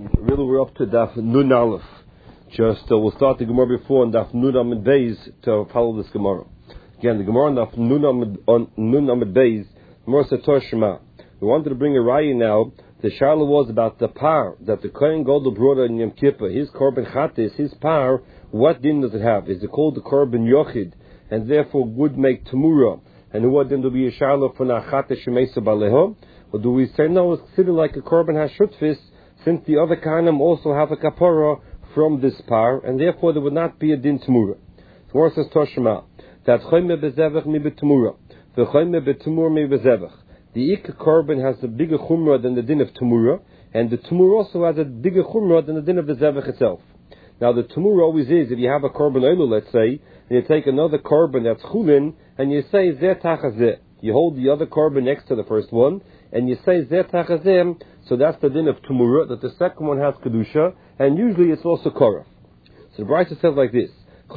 Really, we're up to Daf Nun Aleph. We'll start the Gemara before on Daf Nun Amid Beis to follow this Gemara. Again, the Gemara on Daf Nun Amid Beis, Gemara said Toshma. We wanted to bring a raya now. The Sharla was about the par that the Kohen Gadol brought on Yom Kippur, his Korban Chatis, his par. What din does it have? Is it called the Korban Yochid, and therefore would make Tamura? And what din to be a Sharla for Nachates Shemesa Baleho? Or do we say no? It's considered like a Korban Hashutfis, since the other Kahanim also have a kapara from this par, and therefore there would not be a din Tamura. The Gemara says Toshma that Choyme Bezevach mi beTamura, the Choyme beTamur mi Bezevach. The Ik Korban has a bigger chumrah than the din of Tamura, and the Tamur also has a bigger chumrah than the din of the Zevach itself. Now the Tamur always is, if you have a Korban Oilu, let's say, and you take another Korban that's Chulin, and you say Zeh Tachazeh, you hold the other Korban next to the first one, and you say Zeh Tachazeh, so that's the din of Tamura, that the second one has Kedusha, and usually it's also Korah. So the Brisa says like this,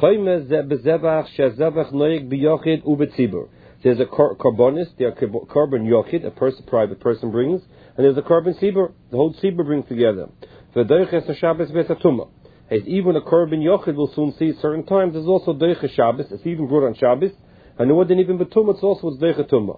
there's a Korbanis, there's a Korban Yochid, a private person brings, and there's a Korban Sibur, the whole Sibur brings together. Even a Korban Yochid will soon see certain times, there's also Deicha Shabbos, it's even brought on Shabbos, and more than even Betumah, it's also Deicha Tumah.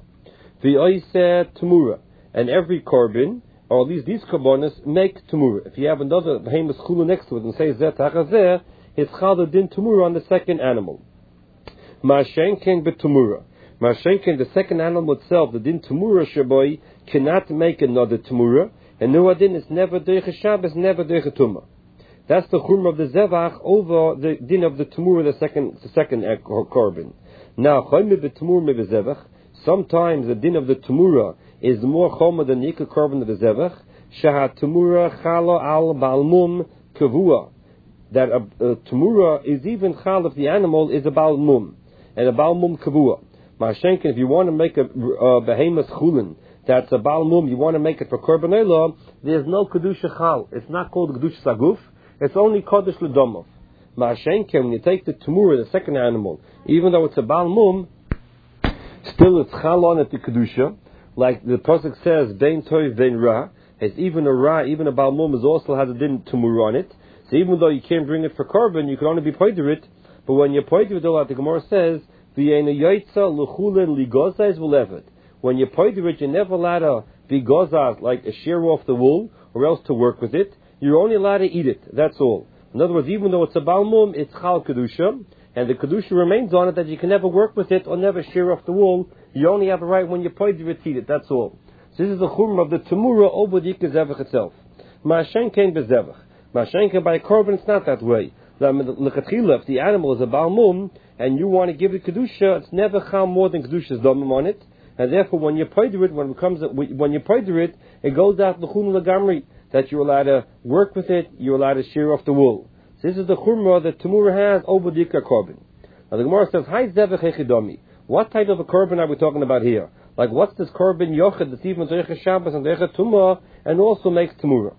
Tamura, and every Korban, or at least these Korbanis, make Tamura. If you have another Behemoth Chula next to it and say Zeh Tachazeh, it's Chal Din Tamura on the second animal. Ma'ashenken beTamura. Ma'ashenken, the second animal itself, the Din Tamura Shaboy, cannot make another Tamura, and Nuadin is never Deicha Shabbos, never Deicha Tumah. That's the Chumrah of the Zevach over the Din of the Tamura, the second Korban. Now, Choyme beTamur mi beZevach, sometimes the Din of the Tamura is more chomer than the Ikar Korban of the Zevach. Shaha Tamura Chala al Balmum Kavua. That a Tamura is even Chal if the animal is a Balmum, and a Balmum Kavua. Ma'ashenken, if you want to make a Behemoth Chulin, that's a Balmum, you want to make it for Korban Eilah, there's no Kedusha Chal. It's not called Kedusha Saguf, it's only Kodesh L'Domov. Ma'ashenken, when you take the Tamura, the second animal, even though it's a Balmum, still it's Chal on it, the Kedusha. Like the Pasuk says, Bein Toiv, Bein Ra, as even a Ra, even a Balmum is also has a Din Tamura on it. So even though you can't bring it for Korban, you can only be poider it. But when you poider it, the Gemara says, V'yeina yoitza l'chulen ligozais v'levet. When you poider it, you're never allowed to be gozaz, like a shear off the wool, or else to work with it. You're only allowed to eat it. That's all. In other words, even though it's a Balmum, it's Chal Kedusha, and the Kedusha remains on it that you can never work with it or never shear off the wool. You only have a right when you poider it to eat it. That's all. So this is the Chumrah of the Tamura over the Ikar Zevach itself. Ma'ashenken beZevach. Ma'ashenken by a Korban, it's not that way. L'chatchila, if the animal is a Balmum, and you want to give it Kedusha, it's never Chal more than Kedusha's Domim on it. And therefore, when you poider it, it goes out l'chun l'gamri, that you're allowed to work with it, you're allowed to shear off the wool. So this is the Chumrah that Tamura has over the Ikar Korban. Now the Gemara says, Hai Zevach Echidami. What type of a Korban are we talking about here? Like, what's this Korban Yochid that's even Deicha Shabbos and Deicha Tumah, and also makes Tamura?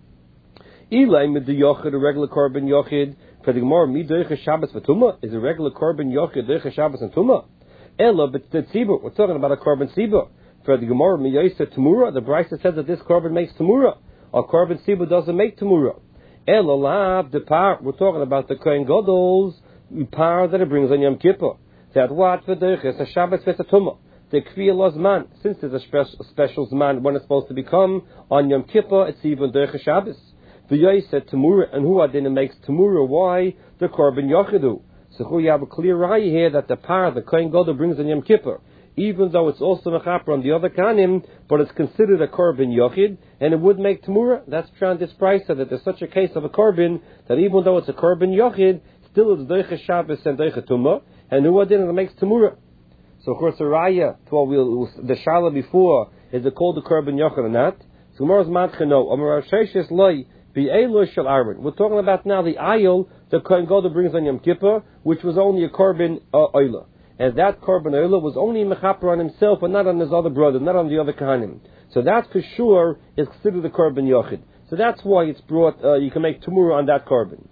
Ilay mid the Yochid, a regular Korban Yochid, for the Gemara, mi Deicha Shabbos for Tumah, is a regular Korban Yochid Deicha Shabbos and Tumah? Ella, but the Tzibur, we're talking about a Korban Tzibur. For the Gemara, mi Yoisa Tamura, the Brisa says that this Korban makes Tamura. A Korban Tzibur doesn't make Tamura. Ella lav, the par, we're talking about the Kohen Gadol's par that it brings on Yom Kippur. That what for Deicha, a Shabbos for Tumah. The Kriya Lozman, since there's a special Zman when it's supposed to become on Yom Kippur, it's even Deicha Shabbos. The Yoy said Tamura, and who adina makes Tamura? Why? The Korban Yochidu. So you have a clear raya here that the par, the Kohen Gadol brings on Yom Kippur, even though it's also Mechaper on the other Kanim, but it's considered a Korban Yochid, and it would make Tamura. That's trying this price that there's such a case of a Korban, that even though it's a Korban Yochid, still it's Deicha Shabbos and Deicha Tumah, and who adina makes Tamura. So of course the raya to the Shala before, is it called the Korban Yochid or not? So Gemara's Madchino, Amar Sheshes Loi, we're talking about now the ayil the Kohen Gadol brings on Yom Kippur, which was only a Korban Oila. And that Korban Oila was only Mechaper on himself and not on his other brother, not on the other Kahanim. So that for sure is considered the Korban Yochid. So that's why it's brought, you can make Tamura on that Korban.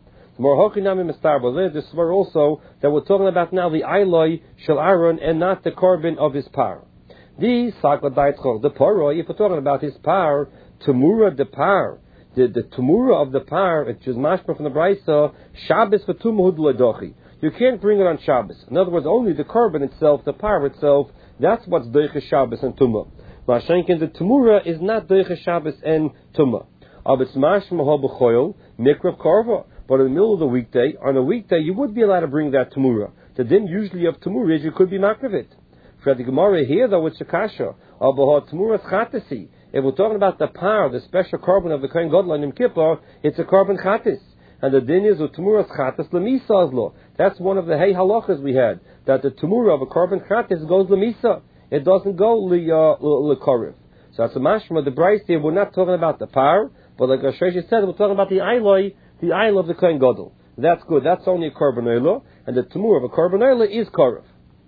This is also that we're talking about now the Ailoi Shel Aaron and not the Korban of his par. The Paro, if we're talking about his par, Tamura the par, the tumura of the par, which is mashma from the Brisa, Shabbos for tumah hudladochi. You can't bring it on Shabbos. In other words, only the korban itself, the par itself, that's what's doicha Shabbos and tumah. Mashenkin, the tumura is not doicha Shabbos and tumah. Of its mashma ha b'choil mikrav karva. But in the middle of the weekday, on a weekday, you would be allowed to bring that tumura. The din usually of tumura is you could be makrav it. For the Gemara here, though, it's shakasha. Abaha tumura chatasi. If we're talking about the par, the special korban of the Kohen Gadol on Yom Kippur, it's a korban chatis. And the din is of tumura chatis lemisa law. That's one of the hey halachas we had, that the tumura of a korban chatis goes lemisa. It doesn't go lekoriv. So that's a mashma. The Bryce here, we're not talking about the par, but like Rashesh said, we're talking about the ailoi, the aisle of the Kohen Gadol. That's good. That's only a korban oila, and the tumur of a korban oila is korov.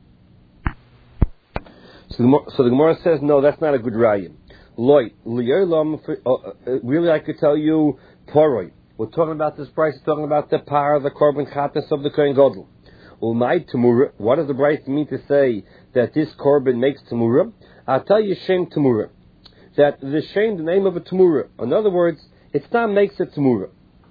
So the Gemara says, no, that's not a good raya. Loi liyolam. Really, I could tell you, poroi. We're talking about this price. We're talking about the par, the korban chatas of the Kohen Gadol. Ulmai tumura. What does the Bryce mean to say that this korban makes tumura? I'll tell you, shem tumura. That the shem, the name of a tumura. In other words, it's not makes it tumura.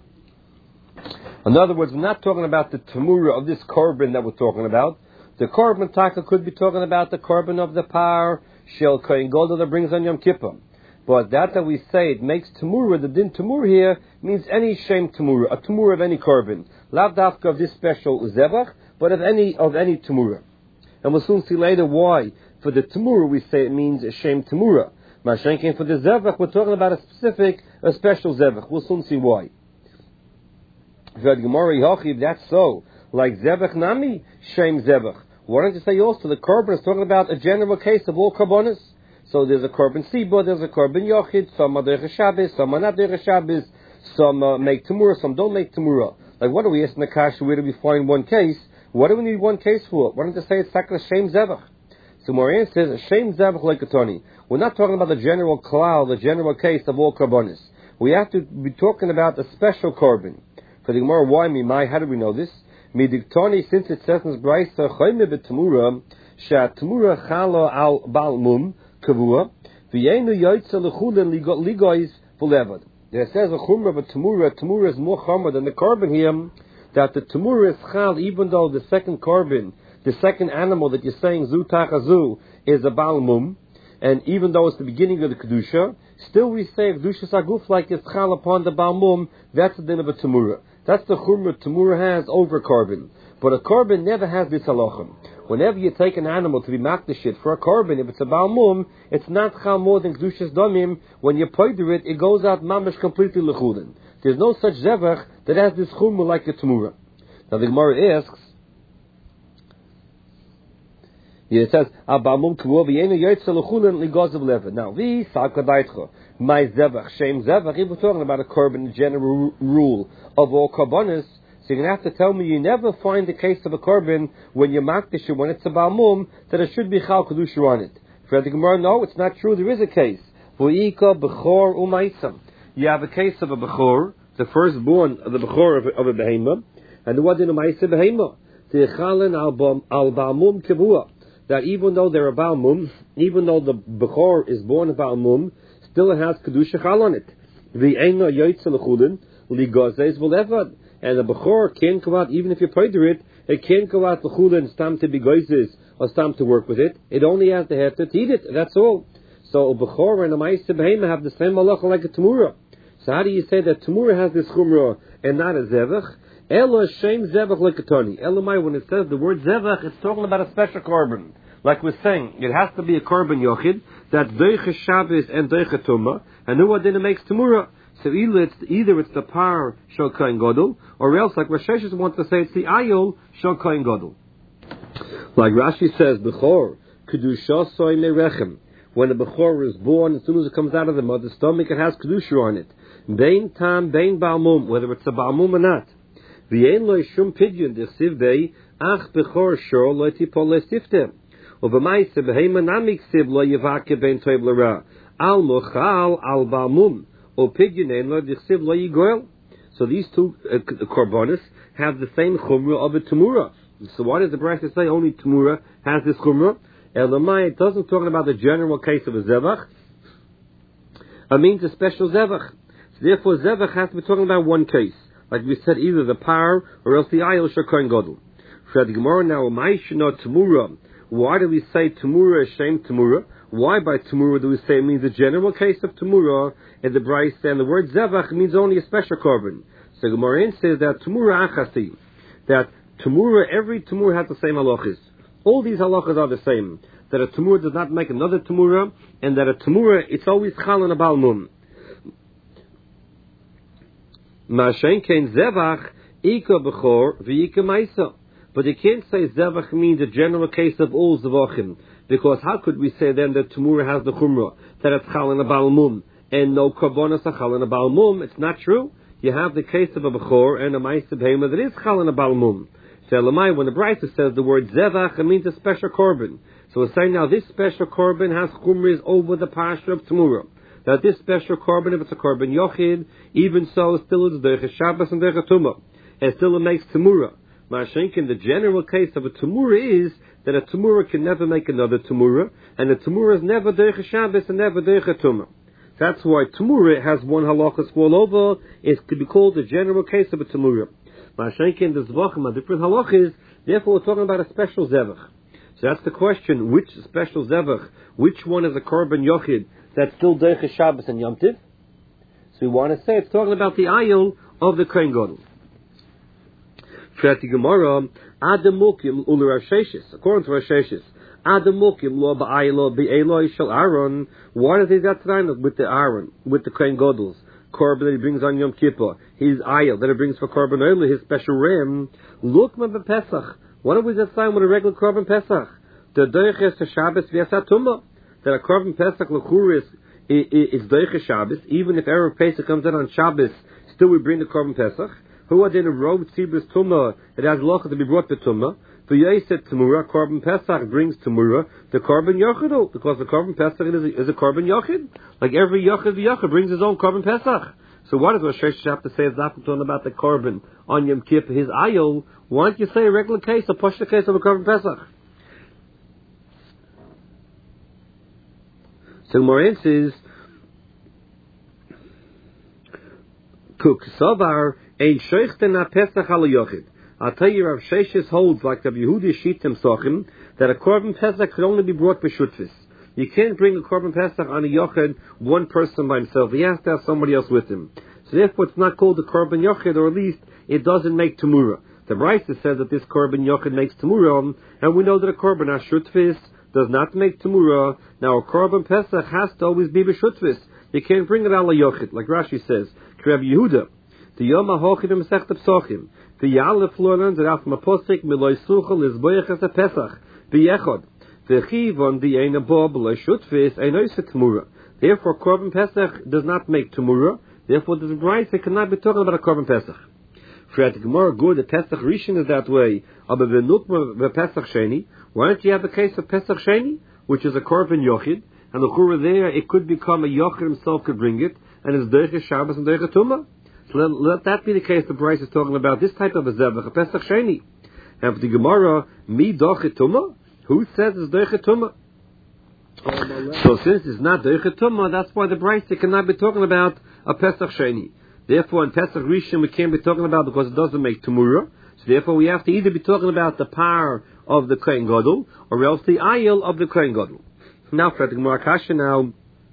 In other words, we're not talking about the tamura of this korban that we're talking about. The korban taka could be talking about the korban of the par shel Kohen Gadol that brings on Yom Kippur. But that we say it makes tamura, the din tamura here means any shem tamura, a tamura of any korban, lav dafka of this special zebach, but of any tamura. And we'll soon see later why for the tamura we say it means a shem tamura. Mashenkin for the zebach we're talking about a special zebach. We'll soon see why. If that's so, like Zebach Nami, Shem Zebach. Why don't you say also the korban is talking about a general case of all korbanos? So there's a korban Siba, there's a korban Yochid, some are Derech Shabbos, some are not Derech Shabbos, some make Tamura, some don't make Tamura. Like what do we ask in the Kasha, where do we find one case? What do we need one case for? Why don't you say it's like a Shem Zebach? So Morian says, Shem Zebach like a Tony. We're not talking about the general klal, the general case of all korbanos. We have to be talking about a special korban. For the Gemara, why mimai? How do we know this? Midiktoni, since it says in this brayso, chayme betamura, shatmura chala al balmum kavua, v'yenu yoytza lechulen ligois v'levad. It says a chumra betamura. Tamura is more chumra than the korban here. That the tamura is chal, even though the second korban, the second animal that you're saying zu tachazu is a balmum, and even though it's the beginning of the kedusha, still we say kedusha saguf like it's chal upon the balmum. That's the din of a tamura. That's the chumrah Tamura has over korban. But a korban never has this halachim. Whenever you take an animal to be makdashit for a korban, if it's a balmum, it's not chal more than kedushas damim. When you poider it, it goes out mamash completely lechulin. There's no such zevach that has this chumrah like the Tamura. Now the Gemara asks, it says, "Abalmum k'vu v'yenu yotze lechulin ligozav leved." Now, vi sakadaitcha my zevach shem zevach. If we're talking about a korban, general rule of all korbanos, so you're going to have to tell me you never find the case of a korban when you makdish when it's a balmum that it should be chal kedusha on it. For the Gemara, no, it's not true. There is a case. V'ika bechor u'maisam. You have a case of a bechor, the firstborn of the bechor of a behema, and the one in a ma'isa behema. Te'echalen al balmum kivua. That even though they're a balmum, even though the bechor is born a balmum, still it has kedusha chal on it. V'eina yoytze lechulin ligozes v'levad. And the bechor can't go out, even if you powder it, it can't go out lechulin stam to be goizes or stam to work with it. It only has the head to eat it. That's all. So a bechor and a ma'aseh behema have the same malacha like a tamura. So how do you say that tamura has this chumrah and not a zevach? Ela shem zevach lekatoni. Elamai, when it says the word zevach, it's talking about a special korban. Like we're saying, it has to be a korban yochid that's doicha Shabbos and doicha tumah, and who then it makes tamura. So either it's the par shel Kohen Gadol, or else, like Rosh Hashanah wants to say, it's the ayol shel Kohen Gadol. Like Rashi says, bechor kedusha soy merechem. When the bechor is born, as soon as it comes out of the mother's stomach, it has kedusha on it. Bein tam, bein balmum, whether it's a balmum or not. V'yein lo shum pidyon dechsiv bei ach bechor shor lo tipol lesiftem. Uv'maisa behema namik siv lo yivake bein toiv l'ra. Al mochal al balmum. O pidyon lo dechsiv lo yigoel. So these two korbanos have the same chumrah of a tamura. So why does the Brachah say only tamura has this chumrah? Elamai, it doesn't talk about the general case of a zevach. It means a special zevach. So Therefore, Zevach has to be talking about one case. Like we said, either the par or else the ayil shel kohen gadol. For the Gemara now, Ma'ishna Tamura. Why do we say Tamura Shem Tamura? Why by Tamura do we say it means a general case of Tamura in the Bryce, and the word Zevach means only a special korban? So Gemara says that Tamura Achasi, that Tamura, every Tamura has the same halachas. All these halachas are the same. That a Tamura does not make another Tamura, and that a Tamura, it's always Chal on a Balmum. Ma'ashen Kein Zevach, Ika Bechor, V'Ika Maisa. But you can't say Zevach means a general case of all Zevachim. Because how could we say then that Tamura has the Chumrah, that it's Chal on a Balmum, and no Karbonas are Chal on a Balmum? It's not true. You have the case of a Bechor and a Maisa Behema that is Chal on a Balmum. So Elamai, when the Brisa says the word Zevach, it means a special korban. So we're saying now this special korban has chumris over the pasha of Tamura. That this special korban, if it's a korban yochid, even so, still it's Derech Shabbos and Derech Tumah. And still it makes Tamura. Ma'ashenkin, the general case of a Tamura is that a Tamura can never make another Tamura, and a Tamura is never Derech Shabbos and never Derech Tumah. That's why Tamura has one halachas fall over. It could be called the general case of a Tamura. Ma'ashenkin, the Zvachim are different halachas, therefore we're talking about a special Zevach. So that's the question, which special Zevach, which one is a korban yochid that's still Derech Shabbos and Yom Tiv? So we want to say it's talking about the ayil of the kohen gadol. Frati Gemara, Adam Mukim Ulu Rav Sheshes, according to Rav Sheshes, Adam Mukim Lo Ba'aylo Be'eloi Shel Aaron. Why does he that time with the Aaron, with the kohen gadol's korban that he brings on Yom Kippur, his ayil that he brings for korban oil, his special ram? Look ma bePesach. Why don't we just sign with a regular korban Pesach? The Doiches to Shabbos v'yasat Tumah. That a korban Pesach l'chur is Doiches Shabbos. Even if Erev Pesach comes out on Shabbos, still we bring the korban Pesach. Who are then a robe tzibris Tumah? It has locha to be brought to Tumah. The Yaiset Tamura, korban Pesach brings Tamura the korban Yochid, because the korban Pesach is a korban Yochid. Like every Yochid brings his own korban Pesach. So what does Rosh Hashanah have to say? It's not talking about the korban on Yom Kippur, his ayil. Why don't you say a regular case, a push the case of a korban Pesach? So Moran says, Kuk Savar ein sheichten Pesach al Yochid. I'll tell you, Rav Sheshes holds like the Yehudi Shitim Sochim that a korban Pesach could only be brought by Shutvis. You can't bring a korban Pesach on a Yochid, one person by himself. He has to have somebody else with him. So therefore it's not called the korban Yochid, or at least it doesn't make Tamura. The Brisa says that this korban Yochid makes Tamura, and we know that a korban Ashutvis does not make Tamura. Now a korban Pesach has to always be b'Shutvis. You can't bring it ala Yochid, like Rashi says. Rabbi Yehuda, the Yom HaHochidim Masechta Psochim, the Yalef learns that after Maposik Miloi Suchel is Boyach as a Pesach, B'Yechod. Therefore, korban Pesach does not make Tamura. Therefore, the Brisa cannot be talking about a korban Pesach. For the Gemara, good, the Pesach Rishon is that way. Aber the Pesach Sheni. Why don't you have the case of Pesach Sheni, which is a korban Yochid, and the Chura there, it could become a Yochid himself could bring it, and it's Derech Shabbos and Derech Tumah. So let that be the case. The Brisa is talking about this type of a Zevach, a Pesach Sheni. And for the Gemara, Mi Dochet Tumah. Who says it's Derech Tumah? So since it's not Derech Tumah, that's why the Brisa cannot be talking about a Pesach Sheni. Therefore, in Pesach Rishon we can't be talking about because it doesn't make Tamura. So therefore, we have to either be talking about the power of the kohen gadol or else the ayil of the kohen gadol. Now, for the Gemara Kasha now,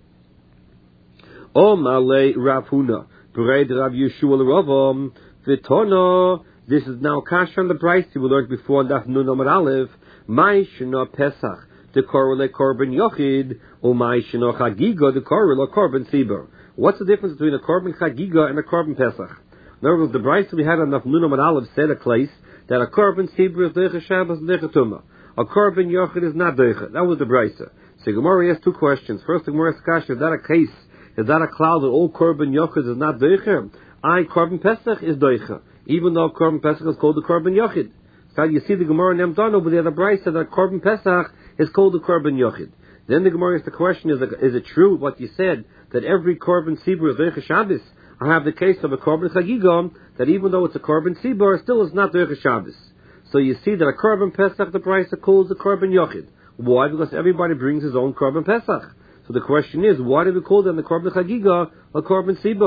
O Malay Rav Huna, Bereid Rav Yeshua L'Ravam, V'Tona. This is now Kasha on the Brisa we learned before in Daf Nun Amar Aleph. Mai shena Pesach, the korban yochid, or mai shena chagiga, the korban sibur. What's the difference between a korban chagiga and a korban Pesach? In other words, the Brisa we had on Daf Nun Amar Aleph said a place that a korban sibur is Derech Shabbos and Derech Tumah. A korban yochid is not Derech. That was the Brisa. So Gemara has two questions. First, the Gemara asks, is that a case? Is that a cloud that all korban yochid is not Derech? Korban Pesach is Derech, even though korban Pesach is called the korban yochid. So you see the Gemara in Yamdan over there, the Brisa said that korban Pesach is called the korban yochid. Then the Gemara asks the question: is it true what you said that every korban sibur is Derech Shabbos? I have the case of a korban chagiga that even though it's a korban sibur, still is not Derech Shabbos. So you see that a korban Pesach the Brisa calls the korban yochid. Why? Because everybody brings his own korban Pesach. So the question is, why do we call them the korban chagiga or korban sibur?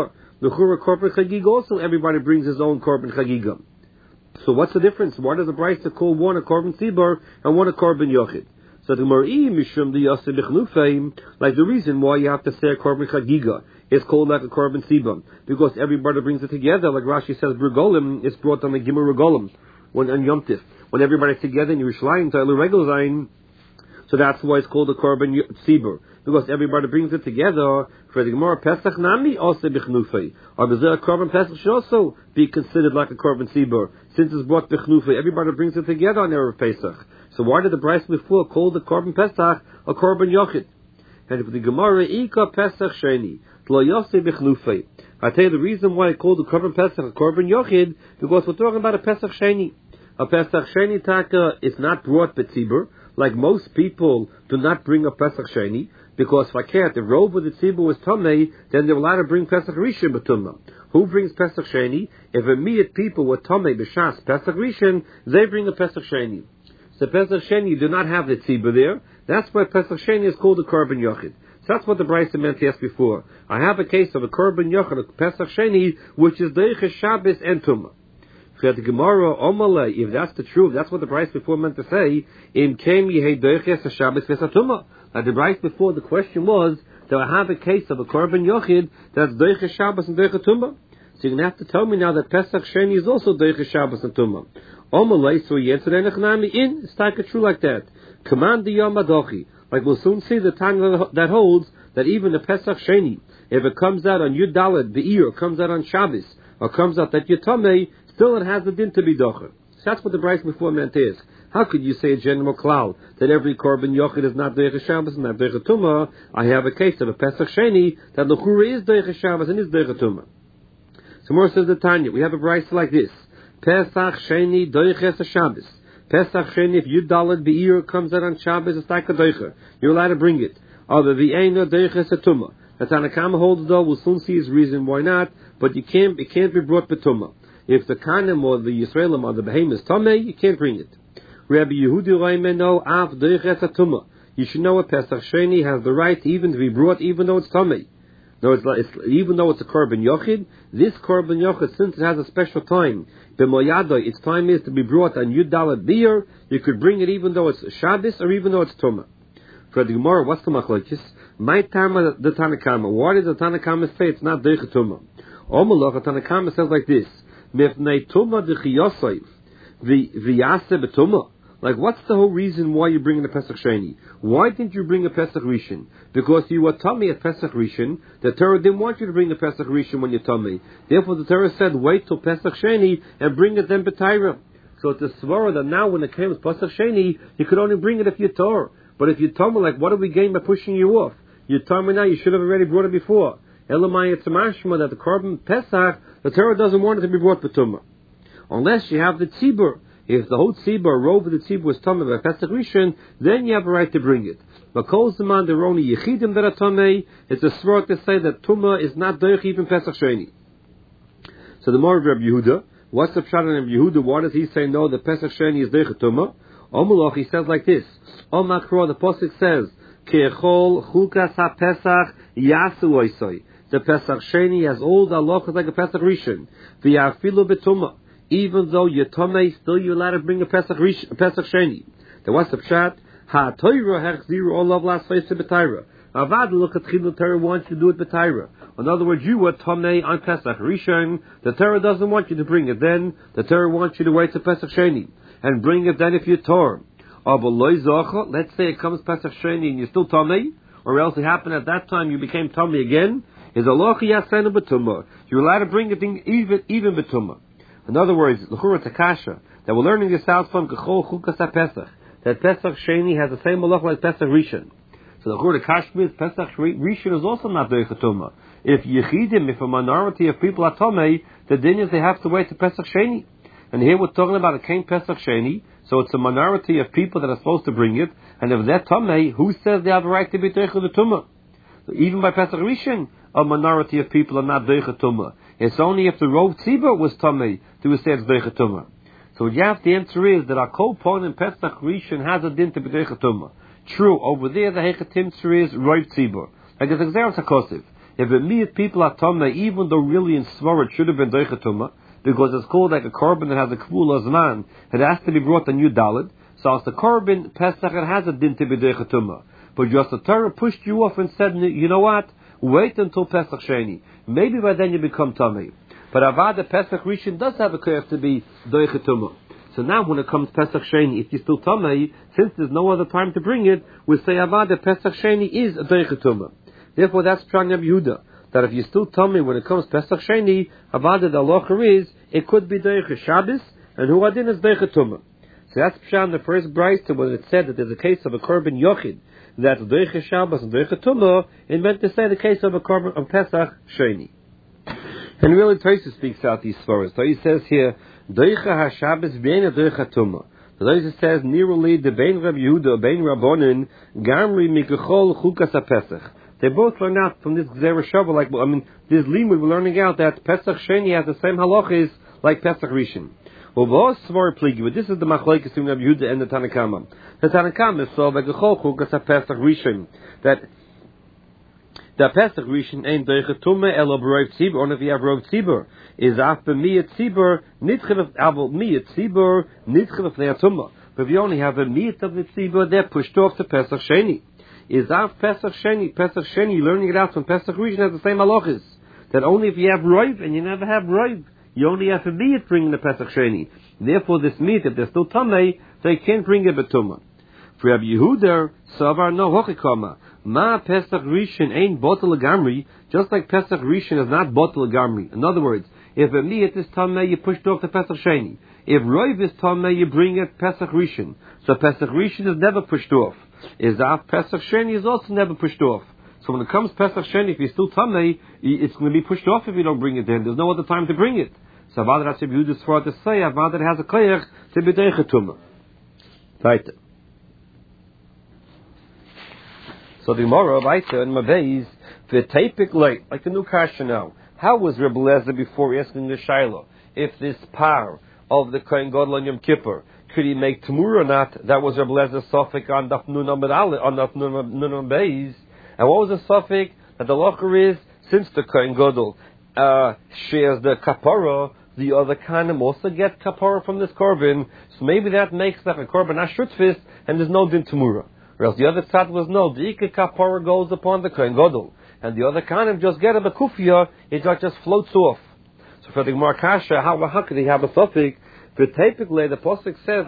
L'chura korban chagiga also everybody brings his own korban chagiga. So what's the difference? Why does the Brisa call one a korban tzibur and one a korban yochid? So the Mar'i mishum the yaseh bichnufeim, like the reason why you have to say a korban chagiga is called like a korban tzibur because everybody brings it together. Like Rashi says, Bergolim is brought on the Gimel Regolim when on Yom Tif, when everybody's together in Yerushalayim to Elu Regel Zayin. So that's why it's called a korban tzibur because everybody brings it together. For the Gemara Pesach Nami also bichnufei, or the korban Pesach should also be considered like a korban tzibur since it's brought bichnufei. Everybody brings it together on Erev Pesach. So why did the Brisa before call the korban Pesach a korban yochid? And if the Gemara Ika Pesach Sheni Lo Yosei bichnufei, I tell you the reason why I call the korban Pesach a korban yochid because we're talking about a Pesach Sheni. A Pesach Sheni taka is not brought b'tzibur. Like most people do not bring a Pesach Sheni, because if I can't, if Rov with the Tzibur was Tomei, then they're allowed to bring Pesach Rishon B'tumah. Who brings Pesach Sheni? If immediate people were Tomei B'shas Pesach Rishon, they bring a Pesach Sheni. So Pesach Sheni, you do not have the Tzibur there. That's why Pesach Sheni is called a Korban Yochid. So that's what the Brisa meant to ask before. I have a case of a Korban Yochid, a Pesach Sheni, which is Deiches Shabbos and Tumah. The Gemara, if that's the truth, that's what the Brisa before meant to say. In Kem Yehei Deiches Shabbos Vesatuma. Now the Brisa before the question was, do I have a case of a Korban Yochid that's Deiches Shabbos and Deiches Tumah? So you're going to have to tell me now that Pesach Sheni is also Deiches Shabbos and Tumah. So he answered in. It's like true like that. Command the Yom Adochi. Like we'll soon see the time that holds that even the Pesach Sheni, if it comes out on Yud Daled, the ear comes out on Shabbos, or comes out that Yotamei, still it has the din to be docher. So that's what the Brisa before meant is. How could you say a general cloud that every korban yochid is not deiches Shabbos and not deiches Tumah? I have a case of a Pesach Sheni that l'chura is deiches Shabbos and is deiches Tumah. So more says the Tanya. We have a Brisa like this: Pesach Sheni deiches Shabbos. Pesach Sheni, if Yud Daled Be'ir comes out on Shabbos, it's like a deicher. You're allowed to bring it. Other the Eina deiches Tumah. The Tanakama holds though. We'll soon see his reason why not. But it can't be brought b'tumah. If the Kanim or the Yisraelim or the Behemoth is Tomei, you can't bring it. Rabbi Yehudi Raimeno Av Deiches Atumah. You should know a Pesach Sheni has the right even to be brought even though it's Tomei. No, even though it's a Korban Yochid, this Korban Yochid, since it has a special time, B'moyadoi, its time is to be brought on Yud Daled Be'ir, you could bring it even though it's Shabbos or even though it's Tumah. For the Gemara, what's the machlokes? My Tama the Tanakama. Why does the Tanakama say it's not Deiches Tumah? Omalach, the Tanakama says like this: like, what's the whole reason why you're bringing a Pesach Sheni? Why didn't you bring a Pesach Rishon? Because you were tummy at Pesach Rishon. The Torah didn't want you to bring a Pesach Rishon when you're tummy. Therefore, the Torah said, wait till Pesach Sheni and bring it then B'Taira. So it's a svara that now when it came to Pesach Sheni, you could only bring it if you're Torah. But if you're tummy, like, what do we gain by pushing you off? You're tummy now, you should have already brought it before. Elamai, it's a mashma that the Korban Pesach, the Torah doesn't want it to be brought b'tumah. Unless you have the tzibur. If the whole tzibur, rove of the tzibur was tumah by Pesach Rishon, then you have a right to bring it. But kol zaman there are only yechidim that are tumah, it's a svara to say that tumah is not doich even Pesach Sheni. So the more of Rabbi Yehuda, what's the pshat on Rabbi Yehuda? Why does he say no, the Pesach Sheni is doich tumah? Omulach, he says like this: Omakro, the pasuk says, Ke'echol chukas ha-pesach yasu oisoi. The Pesach Sheni has all the halachas like a Pesach Rishon. V'yafilu b'tumah. Even though you're Tomei, still you're allowed to bring a Pesach Sheni. Then what's the pshat? Ha-toira hechziru olav lasfeis b'taira. Avad look at the Torah wants you to do it b'taira. In other words, you were Tomei on Pesach Rishon. The Torah doesn't want you to bring it then. The Torah wants you to wait to Pesach Sheni and bring it then if you're Torah. Let's say it comes Pesach Sheni and you're still Tomei, or else it happened at that time you became Tomei again. Is Allah yasenu b'tumah? You're allowed to bring a thing even b'tumah. In other words, l'chura takasha that we're learning this out from Kechol Chukas HaPesach, that Pesach Sheni has the same halacha like Pesach Rishon. So the l'chura takasha is Pesach Rishon is also not doich tumah. If yechidim, if a minority of people are tomei, the din is they have to wait to Pesach Sheni. And here we're talking about a Kain Pesach Sheni, so it's a minority of people that are supposed to bring it. And if they're tomei, who says they have a right to be doich the tumah? So even by Pesach Rishon, a minority of people are not deiches tumah. It's only if the Rov Tzibur was tummy do we say it's deiches tumah. So what you have to answer is that our kol pon in Pesach Rishon has a din to be deiches tumah. True, over there the hechatim is Rov Tzibur. Like it's exeres hakosiv. If a miyat people are tamei, even though really in Svara it should have been Deicha Tumah, because it's called like a korban that has a Kvul Azman, it has to be brought on Yud Daled. So as the korban Pesach, it has a din to be Deicha Tumah. But just the Torah pushed you off and said, you know what? Wait until Pesach Sheni. Maybe by then you become tamei. But Avad Pesach Rishon does have a curve to be Deicha Tumah. So now when it comes Pesach Sheni, if you're still tamei, since there's no other time to bring it, we say Avad Pesach Sheni is a Deicha Tumah. Therefore that's Pshat Rabbi Yehuda, that if you're still tamei when it comes Pesach Sheni, Avad the halacha is, it could be Deicha Shabbos, and who adin is Deicha Tumah. So that's Pshat in the first brayta when it said that there's a case of a korban yochid, that's Deicha Shabbos and Deicha Tumah, it meant to say the case of a korban of Pesach Sheni. And really, Tosfos speaks out these svaros. So he says here, Deicha HaShabbos V'ena Deicha Tumah. The Tosfos says, Niruli de Bein Rabbi Yehuda Bein Rabbonin Gamri Mikachol Chukas HaPesach. They both learn out from this Gzera Shavah, this limud we're learning out that Pesach Sheni has the same halachas like Pesach Rishon. Well, this is the machlokes between Rabbi Yehuda and the Tanakama. The Tanakama saw Mikachol Chukas HaPesach Rishon that the Pesach Rishon ain't Deicha Tumah elo b'rov tzibur. Only if you have rov tzibur is af b'miyat tzibur nitchilef avol miyat tzibur nitchilef le'atumah. But if you only have a miyat of the tzibur, they're pushed off to Pesach Sheni. Is af Pesach Sheni? Pesach Sheni, learning it out from Pesach Rishon has the same halachas. That only if you have rov and you never have rov, you only have a miyat bringing the Pesach Sheni. Therefore, this miyat, if they're still tamei, they can't bring it b'tumah. For Rabbi Yehuda, savar no hochikama. Ma Pesach Rishon ain't botel gamri, just like Pesach Rishon is not botel gamri. In other words, if a miyat is tamei, you push it off to Pesach Sheni. If rov is tamei, you bring it Pesach Rishon. So Pesach Rishon is never pushed off. Izaf Pesach Sheni is also never pushed off. So when it comes Pesach Sheni, if you're still tamei, it's going to be pushed off if you don't bring it in. There's no other time to bring it. So Avad Rabbi Yehuda's for to say, Avad has a koyach to be Deicha Tumah. Right. So the Gemara Baita and Mabeis the tapik like the new kasha now. How was Rebbe Lezer before asking the Shiloh if this par of the Kohen Gadol on Yom Kippur could he make Tamur or not? That was Rebbe Lezer's suffix on Daf Nun on Daf Nun Beis. And what was the suffix? That the locher is since the Kohen Gadol shares the kapara, the other kanim also get kapara from this korban. So maybe that makes like a korban ashutfis and there's no din Tamura. Whereas the other side was no, the Ika Kapara goes upon the Kohen Gadol, and the other Kanim just get a Bekufia, it just floats off. So for the Gemara Kasha, how could he have a suffix? But typically the Pasuk says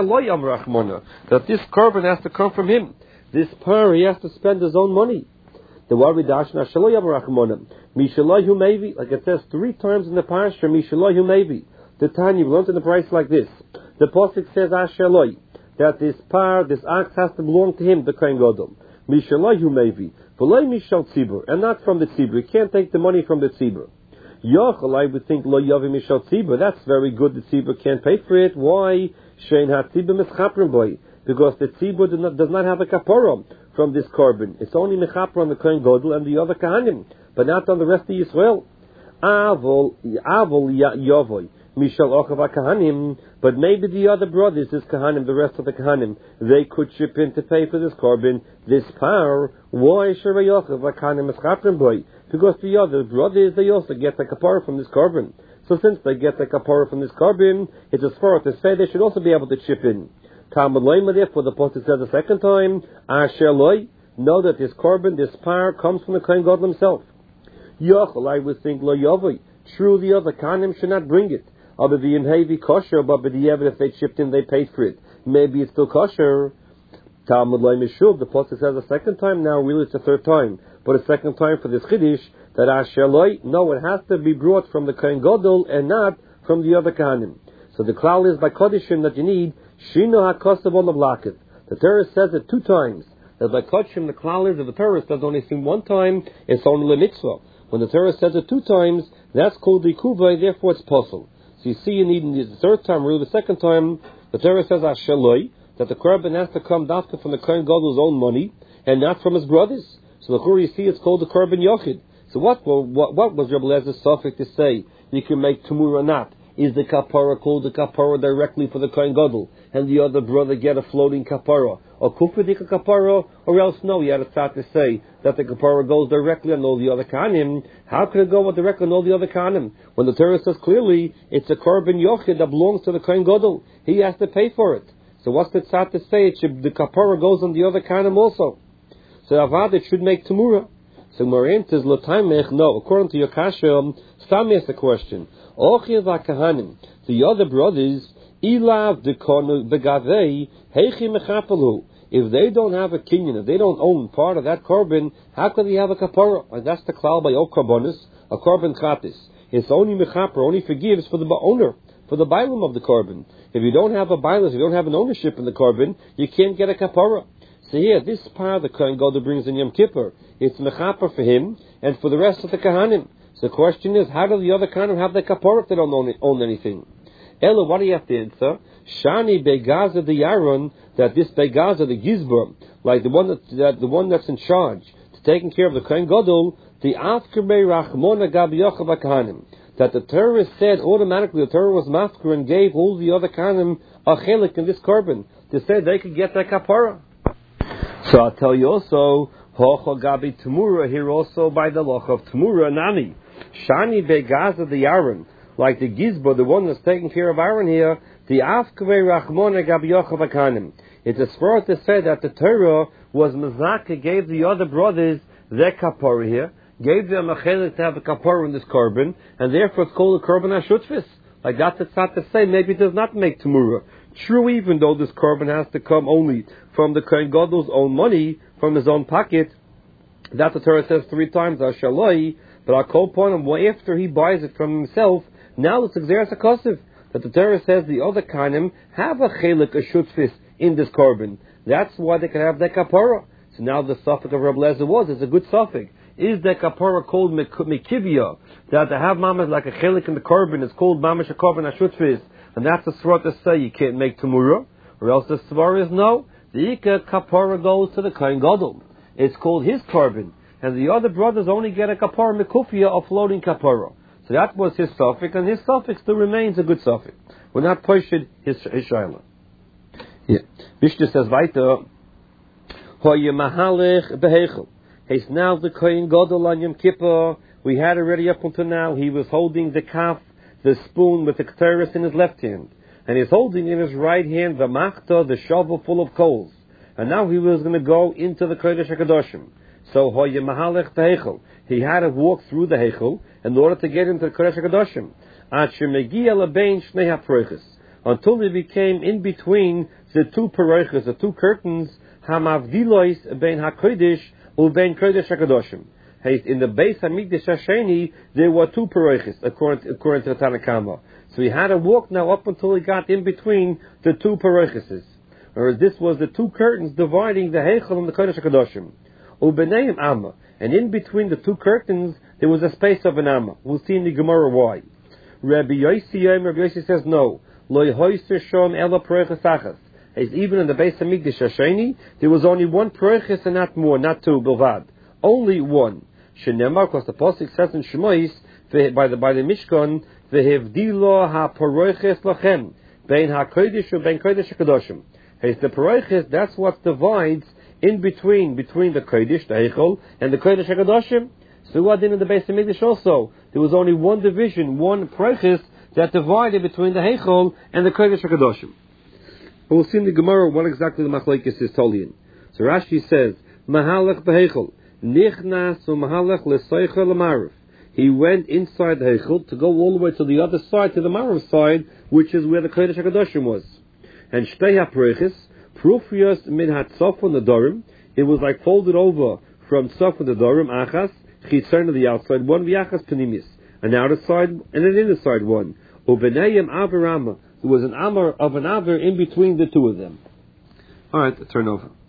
that this korban has to come from him. This par, he has to spend his own money. The Wari Dashna Shaloyam Rachmonim. Mishalahu Mevi, like it says 3 times in the Parsha, Mishalahu Mevi. The time you've learned in the price like this. The Pasuk says Ashaloi. That this par, this ox has to belong to him, the Kohen Gadol. Mishalahu maybe, v'loi mishal tzibur, and not from the tzibur. You can't take the money from the tzibur. Yochel, I would think lo yavi mishal tzibur. That's very good. The tzibur can't pay for it. Why? Shein ha tzibur mischaprim boy, because the tzibur does not have a kapara from this korban. It's only mechapra on the Kohen Gadol and the other kahanim, but not on the rest of Yisrael. Avol yavoy. Mishal Ochava Kahanim, but maybe the other brothers, this Kahanim, the rest of the Kahanim, they could chip in to pay for this korban, this power. Why Shara Yochava Kahanim is Chaprim boy? Because the other brothers, they also get the kapara from this korban. So since they get the kapara from this korban, it's as far to say they should also be able to chip in. Talmud Loima, therefore, the Pasuk says the second time, Asher Loi, know that this korban, this power, comes from the Kohen Gadol himself. Yochel, I would think Lo Yavoi. True, the other Kahanim should not bring it. But the heavy kosher, but the evidence if they chipped in, they paid for it. Maybe it's still kosher. Talmud Loy Mishuv, the Pasuk says a second time, now really it's the third time. But a second time for this Chiddush, that Asher Loy, no, it has to be brought from the Kohen Gadol and not from the other Kahanim. So the klal is by Kodishim that you need, Shino HaKosav Olav Lakit. The Torah says it 2 times. That by Kodishim, the klal is, if the Torah says only seen 1 time, it's only the mitzvah. When the Torah says it 2 times, that's called the Kuvay, therefore it's possible. So you see, you need the third time, really the second time, the Torah says Ashaloi, that the korban has to come dafka from the Kohen Gadol's own money and not from his brothers. So the Chur, you see, it's called the korban yochid. So what was Rebbe Lezer's suffix to say you can make tumur or not? Is the kapara called the kapara directly for the Kohen Gadol and the other brother get a floating kapara? or kufadika kapara, or else no, he had a tzad to say that the kapara goes directly on all the other kanim. How could it go directly on all the other kanim? When the Torah says clearly it's a korban yochid that belongs to the kohen gadol, he has to pay for it. So what's the tzad to say? The kapara goes on the other kanim also. So avad it should make tamura. So Marin says l'taimech, no. According to your kasha, Stam asked the question. Ochiv kahanim, the other brothers, ilav dekonu begavei heichi mechapalu. If they don't have a kinyan, if they don't own part of that korban, how could they have a kapara? And that's the klal by all korbanos, a korban chatis. It's only mechaper, only forgives for the owner, for the bailam of the korban. If you don't have a bailam, if you don't have an ownership in the korban, you can't get a kapara. So here, this part the Kohen Gadol brings in Yom Kippur, it's mechaper for him and for the rest of the Kahanim. So the question is, how do the other Kahanim have the kapara if they don't own anything? Ella, what do you have to answer? Shani Begaza the Yaron, that this Begaza, the Gizbar, like the one that's in charge, taking care of the Kohen Gadol, the Afkebe Rachmona Gabi Yochav Kahanim, that the Torah said automatically, the Torah was mafker and gave all the other Kahanim a chelik in this korban to say they could get their kapara. So I'll tell you also, Hocha Gabi Tamura, here also by the Loch of Tamura Nani. Shani Begaza the Aaron, like the Gizba, the one that's taking care of Aaron here, the Afkave Rachmona Gabi Yochav Akanim. It's a svara to say that the Torah was Mazaka, gave the other brothers their kapara here, gave them a chelik to have a kapara in this korban, and therefore it's called a korban hashutfis. Like that's not to say, maybe it does not make Tamura. True, even though this korban has to come only from the Kohen Gadol's own money, from his own pocket, that the Torah says 3 times, Ashaloi, but I'll call upon him after he buys it from himself. Now it's Xeris HaKosiv, that the Torah says the other Kanim have a chelik, a shutfis in this korban. That's why they can have their kapara. So now the suffix of Rabbi Lezer it's a good suffix. Is the kapara called mikivya, that to have mamash like a chelik in the korban is called mamash a korban hashutfis, and that's the svara to say you can't make tamura, or else the svara is no. The Ika kapara goes to the Kohen Gadol. It's called his korban, and the other brothers only get a kapara mikufia of floating kapara. So that was his suffix, and his suffix still remains a good suffix. We're not pushing his shayla. Yeah. Mishnah says weiter, Hoye mahalech behechel. He's now the Kohen Gadol on Yom Kippur. We had already up until now, he was holding the kaf, the spoon with the ketores in his left hand, and he's holding in his right hand the machta, the shovel full of coals. And now he was going to go into the Kodesh HaKadoshim. So Hoye mahalech behechel. He had to walk through the hechel in order to get into the Kodesh HaKadoshim. Until he became in between the two paroiches, the two curtains, hamavdilois ben hakodesh uben kodesh hakadoshim. In the Beis Hamikdash Hasheni, there were two paroiches, according to the Tanakama. So he had to walk now up until he got in between the two paroiches. Whereas this was the two curtains dividing the heichel and the kodesh hakadoshim. Ubeneim amma, and in between the two curtains there was a space of an amma. We'll see in the Gemara why. Rabbi Yossi says no. Even in the Beis Hamikdash Hasheni, there was only one paroiches and not more, not two, bilvad. Only one. Shenemar, because the pasuk says in Shemais, by the Mishkan, vehevdilo ha-paroiches lachem, bein ha-kodesh and bein kodesh hakadoshim. The paroiches, that's what divides in between the kodesh, the heichel, and the kodesh hakadoshim. So what did in the Beis Hamikdash also? There was only one division, one paroiches that divided between the heichel and the kodesh hakadoshim. We'll see in the Gemara what exactly the machlekes is tolien. So Rashi says, mahalach beheichel, nichnas u'mahalach l'soichel l'marav. He went inside the heichel to go all the way to the other side, to the marav side, which is where the kodesh hakadoshim was. And shtei haproiches, prufios min hatzofon nedarim. It was like folded over from tzofon nedarim, achas, chitzern to the outside one, v'achas penimis, an outer side and an inner side one. Ubenayim avarama. There was an amar of an aver in between the two of them. All right, turn over.